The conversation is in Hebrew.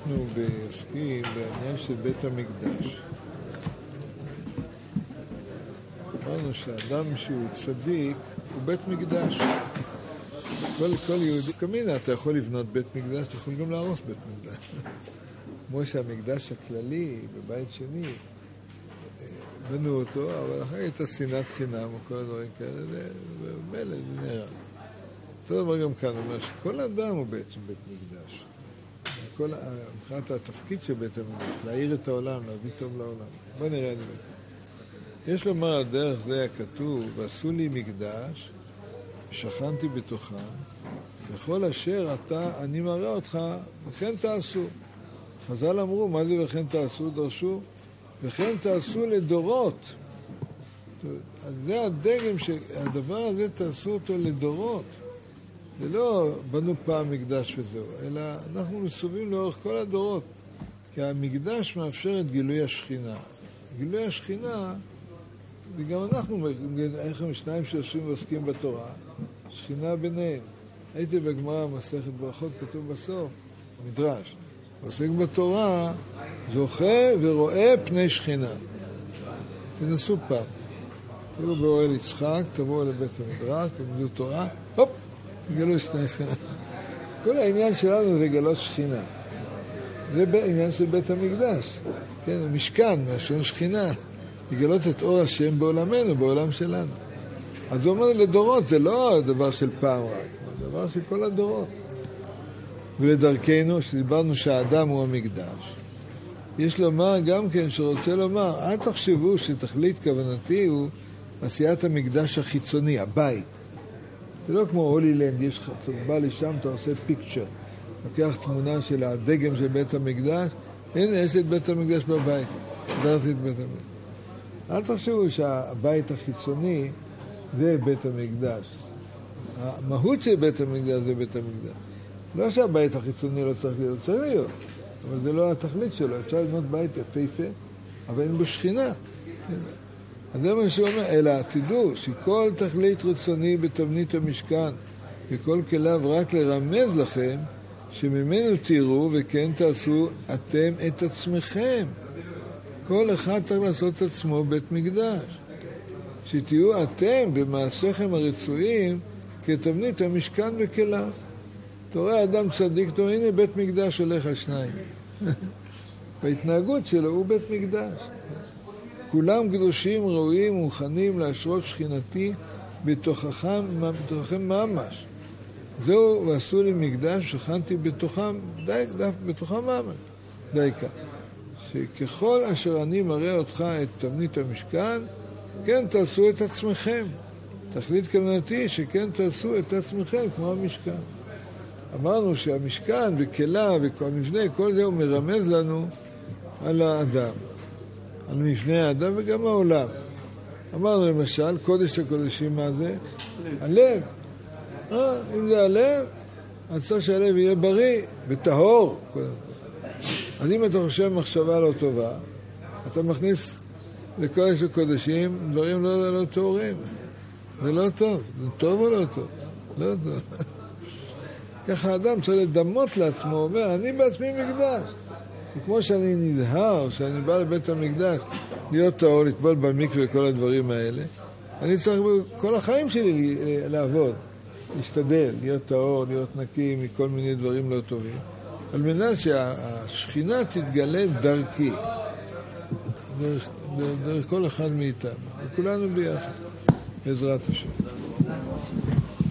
אנחנו עוסקים בעניין של בית המקדש. אמרנו שאדם שהוא צדיק הוא בית מקדש. כל יהודי כמינה, אתה יכול לבנות בית מקדש, אתה יכול גם להרוס בית מקדש. כמו שהמקדש הכללי בבית שני, בנו אותו, אבל אחרי הייתה שנאת חינם או כל הדברים כאלה, ומלא, זה נראה. אותו דבר גם כאן, אומר שכל אדם הוא בעצם בית מקדש. מבחינת התפקיד של בית המקדש, להאיר את העולם, להביא טוב לעולם. בוא נראה את זה. יש לומר על דרך זה הכתוב, ועשו לי מקדש, שכנתי בתוכם, וכל אשר אני מראה אותך, וכן תעשו. חז"ל אמרו, מה זה וכן תעשו? דרשו, וכן תעשו לדורות. זה הדגם שהדבר הזה תעשו אותו לדורות. זה לא בנו פעם מקדש וזהו, אלא אנחנו מסובים לאורך כל הדורות. כי המקדש מאפשר את גילוי השכינה. גילוי השכינה, וגם אנחנו, איך הם שניים שיושבים ועוסקים בתורה, שכינה ביניהם. הייתי בגמרא מסכת ברכות, כתוב בסוף, מדרש. עוסק בתורה, זוכה ורואה פני שכינה. תנסו פעם. תראו באוהל יצחק, תבואו לבית המדרש, תלמדו תורה, הופ, תגלו שכינה. כל העניין שלנו זה לגלות שכינה. זה העניין של בית המקדש. כן, המשכן, מהשון שכינה. לגלות את אור השם בעולמנו, בעולם שלנו. אז הוא אומר לדורות, זה לא דבר של פעם רק, זה דבר של כל הדורות. ולדרכנו, שדיברנו שהאדם הוא המקדש, יש לומר גם כן שרוצה לומר, אל תחשבו שתכלית כוונתי הוא עשיית המקדש החיצוני, הבית. זה לא כמו הולילנד, יש לך, אתה בא לשם, אתה עושה פיקצ'ר. לוקח תמונה של הדגם של בית המקדש, הנה, יש את בית המקדש בבית. דרתי את בית המקדש. אל תחשבו שהבית החיצוני זה בית המקדש. המהות של בית המקדש זה בית המקדש. לא שהבית החיצוני לא צריך להיות, צריך להיות, אבל זה לא התכלית שלו. אפשר לבנות בית יפהפה, אבל אין בו שכינה. אז זה מה שהוא אומר, אלא תדעו שכל תכלית רצוני בתבנית המשכן, וכל כליו רק לרמז לכם, שממנו תראו וכן תעשו אתם את עצמכם. כל אחד צריך לעשות את עצמו בית מקדש. שתהיו אתם במעשיכם הרצויים כתבנית המשכן וכליו. אתה רואה אדם צדיק, אתה רואה, הנה בית מקדש הולך על שניים. בהתנהגות שלו הוא בית מקדש. כולם קדושים, ראויים ומוכנים להשרות שכינתי בתוככם ממש. זהו, ועשו לי מקדש, שכנתי בתוכם, בתוכם ממש. די כך. שככל אשר אני מראה אותך את תבנית המשכן, כן תעשו את עצמכם. תכלית כוונתי שכן תעשו את עצמכם כמו המשכן. אמרנו שהמשכן וכלה והמבנה, כל זה הוא מרמז לנו על האדם, על מבנה האדם וגם העולם. אמרנו למשל, קודש הקודשים, מה זה? הלב. אם זה הלב, אז צריך שהלב יהיה בריא וטהור. אז אם אתה חושב מחשבה לא טובה, אתה מכניס לקודש הקודשים דברים לא טהורים. זה לא טוב. זה טוב או לא טוב? לא טוב. ככה האדם צריך לדמות לעצמו, אומר, אני בעצמי מקדש. וכמו שאני נזהר, שאני בא לבית המקדש, להיות טהור, לטבול במקווה וכל הדברים האלה, אני צריך כל החיים שלי לעבוד, להשתדל, להיות טהור, להיות נקי מכל מיני דברים לא טובים, על מנת שהשכינה תתגלה דרכי, דרך כל אחד מאיתנו, וכולנו ביחד, בעזרת השם.